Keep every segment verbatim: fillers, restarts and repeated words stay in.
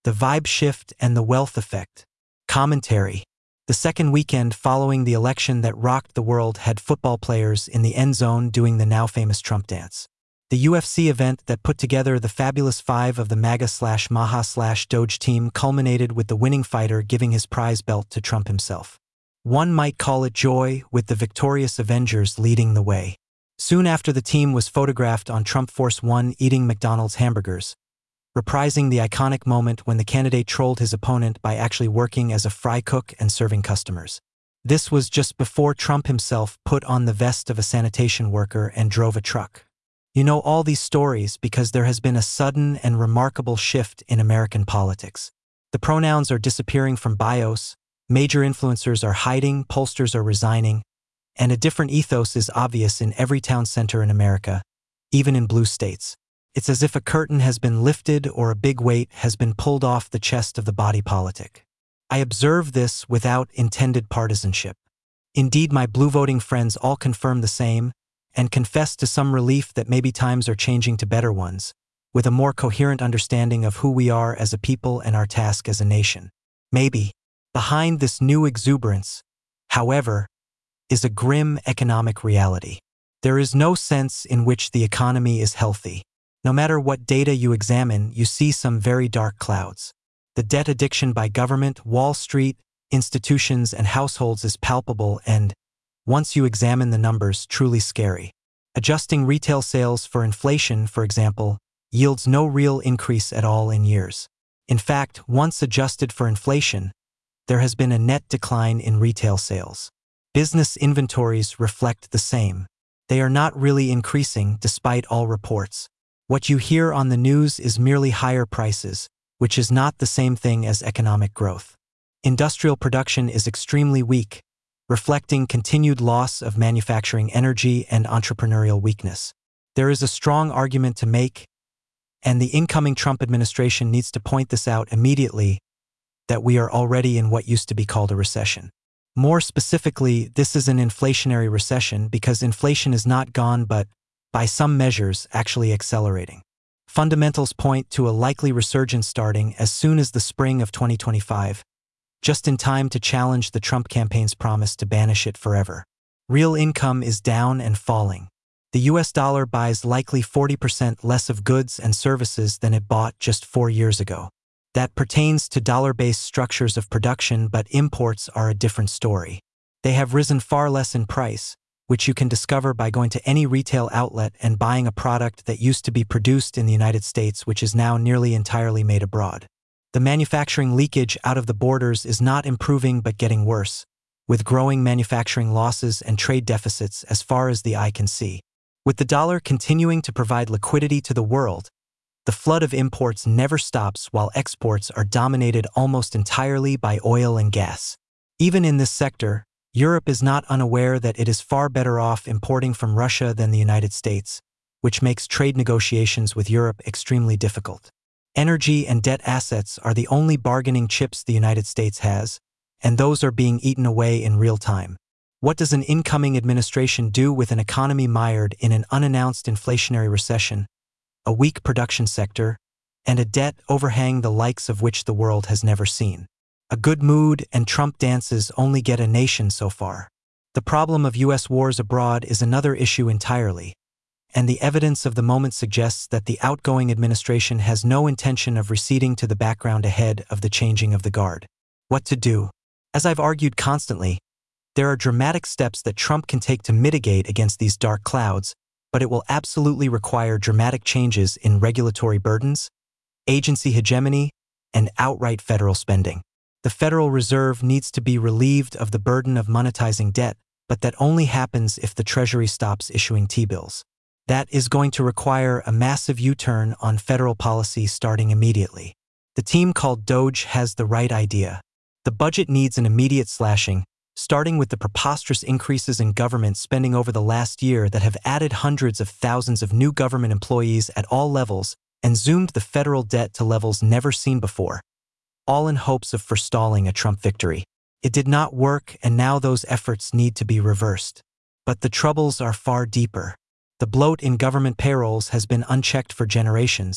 The Vibe Shift and the Wealth Effect. Commentary. The second weekend following the election that rocked the world had football players in the end zone doing the now famous Trump dance. The U F C event that put together the fabulous five of the MAGA slash Maha slash Doge team culminated with the winning fighter giving his prize belt to Trump himself. One might call it joy, with the victorious Avengers leading the way. Soon after, the team was photographed on Trump Force One eating McDonald's hamburgers, reprising the iconic moment when the candidate trolled his opponent by actually working as a fry cook and serving customers. This was just before Trump himself put on the vest of a sanitation worker and drove a truck. You know all these stories because there has been a sudden and remarkable shift in American politics. The pronouns are disappearing from bios, major influencers are hiding, pollsters are resigning, and a different ethos is obvious in every town center in America, even in blue states. It's as if a curtain has been lifted or a big weight has been pulled off the chest of the body politic. I observe this without intended partisanship. Indeed, my blue voting friends all confirm the same and confess to some relief that maybe times are changing to better ones, with a more coherent understanding of who we are as a people and our task as a nation. Maybe, behind this new exuberance, however, is a grim economic reality. There is no sense in which the economy is healthy. No matter what data you examine, you see some very dark clouds. The debt addiction by government, Wall Street, institutions, and households is palpable and, once you examine the numbers, truly scary. Adjusting retail sales for inflation, for example, yields no real increase at all in years. In fact, once adjusted for inflation, there has been a net decline in retail sales. Business inventories reflect the same. They are not really increasing despite all reports. What you hear on the news is merely higher prices, which is not the same thing as economic growth. Industrial production is extremely weak, reflecting continued loss of manufacturing energy and entrepreneurial weakness. There is a strong argument to make, and the incoming Trump administration needs to point this out immediately, that we are already in what used to be called a recession. More specifically, this is an inflationary recession because inflation is not gone but, by some measures, actually accelerating. Fundamentals point to a likely resurgence starting as soon as the spring of twenty twenty-five, just in time to challenge the Trump campaign's promise to banish it forever. Real income is down and falling. The U S dollar buys likely forty percent less of goods and services than it bought just four years ago. That pertains to dollar-based structures of production, but imports are a different story. They have risen far less in price, which you can discover by going to any retail outlet and buying a product that used to be produced in the United States which is now nearly entirely made abroad. The manufacturing leakage out of the borders is not improving but getting worse, with growing manufacturing losses and trade deficits as far as the eye can see. With the dollar continuing to provide liquidity to the world, the flood of imports never stops while exports are dominated almost entirely by oil and gas. Even in this sector, Europe is not unaware that it is far better off importing from Russia than the United States, which makes trade negotiations with Europe extremely difficult. Energy and debt assets are the only bargaining chips the United States has, and those are being eaten away in real time. What does an incoming administration do with an economy mired in an unannounced inflationary recession, a weak production sector, and a debt overhang the likes of which the world has never seen? A good mood and Trump dances only get a nation so far. The problem of U S wars abroad is another issue entirely, and the evidence of the moment suggests that the outgoing administration has no intention of receding to the background ahead of the changing of the guard. What to do? As I've argued constantly, there are dramatic steps that Trump can take to mitigate against these dark clouds, but it will absolutely require dramatic changes in regulatory burdens, agency hegemony, and outright federal spending. The Federal Reserve needs to be relieved of the burden of monetizing debt, but that only happens if the Treasury stops issuing T-bills. That is going to require a massive U-turn on federal policy starting immediately. The team called Doge has the right idea. The budget needs an immediate slashing, starting with the preposterous increases in government spending over the last year that have added hundreds of thousands of new government employees at all levels and zoomed the federal debt to levels never seen before, all in hopes of forestalling a Trump victory. It did not work, and now those efforts need to be reversed. But the troubles are far deeper. The bloat in government payrolls has been unchecked for generations,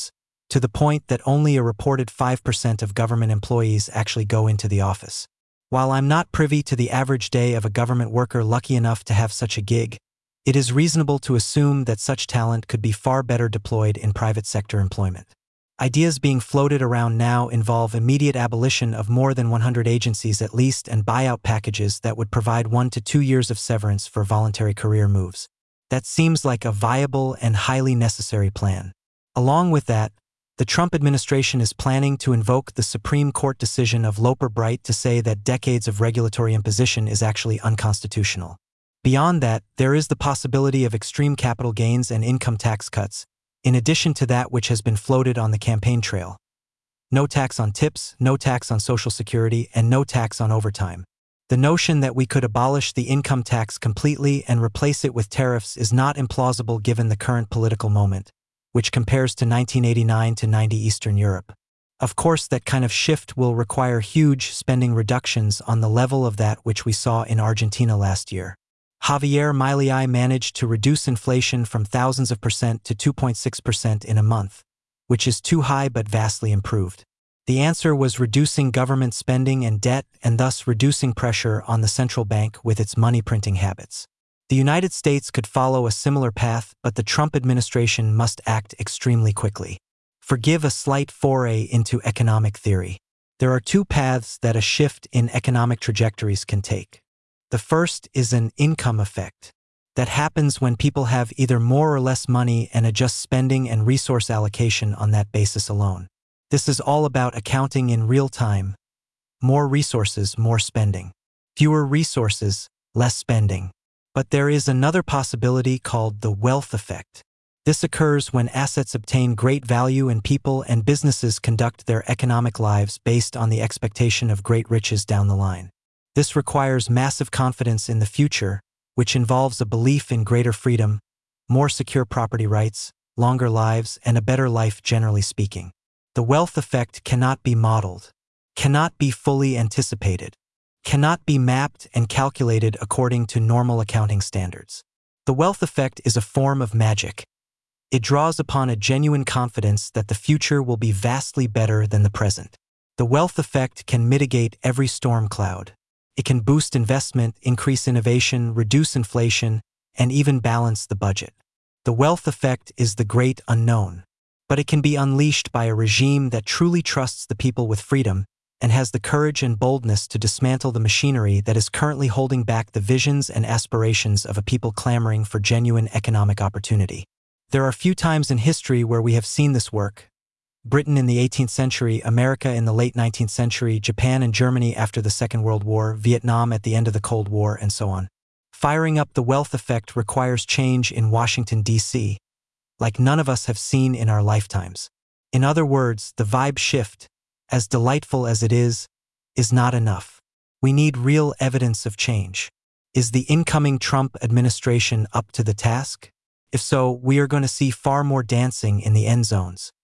to the point that only a reported five percent of government employees actually go into the office. While I'm not privy to the average day of a government worker lucky enough to have such a gig, it is reasonable to assume that such talent could be far better deployed in private sector employment. Ideas being floated around now involve immediate abolition of more than one hundred agencies at least and buyout packages that would provide one to two years of severance for voluntary career moves. That seems like a viable and highly necessary plan. Along with that, the Trump administration is planning to invoke the Supreme Court decision of Loper Bright to say that decades of regulatory imposition is actually unconstitutional. Beyond that, there is the possibility of extreme capital gains and income tax cuts, in addition to that which has been floated on the campaign trail. No tax on tips, no tax on Social Security, and no tax on overtime. The notion that we could abolish the income tax completely and replace it with tariffs is not implausible given the current political moment, which compares to nineteen eighty-nine to ninety Eastern Europe. Of course, that kind of shift will require huge spending reductions on the level of that which we saw in Argentina last year. Javier Milei managed to reduce inflation from thousands of percent to two point six percent in a month, which is too high but vastly improved. The answer was reducing government spending and debt and thus reducing pressure on the central bank with its money-printing habits. The United States could follow a similar path, but the Trump administration must act extremely quickly. Forgive a slight foray into economic theory. There are two paths that a shift in economic trajectories can take. The first is an income effect that happens when people have either more or less money and adjust spending and resource allocation on that basis alone. This is all about accounting in real time. More resources, more spending. Fewer resources, less spending. But there is another possibility called the wealth effect. This occurs when assets obtain great value and people and businesses conduct their economic lives based on the expectation of great riches down the line. This requires massive confidence in the future, which involves a belief in greater freedom, more secure property rights, longer lives, and a better life generally speaking. The wealth effect cannot be modeled, cannot be fully anticipated, cannot be mapped and calculated according to normal accounting standards. The wealth effect is a form of magic. It draws upon a genuine confidence that the future will be vastly better than the present. The wealth effect can mitigate every storm cloud. It can boost investment, increase innovation, reduce inflation, and even balance the budget. The wealth effect is the great unknown, but it can be unleashed by a regime that truly trusts the people with freedom and has the courage and boldness to dismantle the machinery that is currently holding back the visions and aspirations of a people clamoring for genuine economic opportunity. There are few times in history where we have seen this work. Britain in the eighteenth century, America in the late nineteenth century, Japan and Germany after the Second World War, Vietnam at the end of the Cold War, and so on. Firing up the wealth effect requires change in Washington, D C, like none of us have seen in our lifetimes. In other words, the vibe shift, as delightful as it is, is not enough. We need real evidence of change. Is the incoming Trump administration up to the task? If so, we are going to see far more dancing in the end zones.